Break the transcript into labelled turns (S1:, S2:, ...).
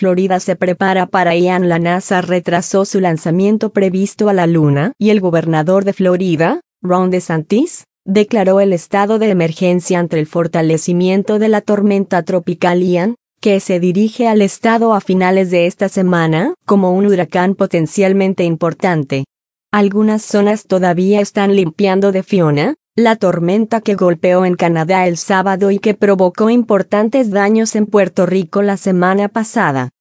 S1: Florida se prepara para Ian. La NASA retrasó su lanzamiento previsto a la Luna y el gobernador de Florida, Ron DeSantis, declaró el estado de emergencia ante el fortalecimiento de la tormenta tropical Ian, que se dirige al estado a finales de esta semana, como un huracán potencialmente importante. Algunas zonas todavía están limpiando de Fiona, la tormenta que golpeó en Canadá el sábado y que provocó importantes daños en Puerto Rico la semana pasada.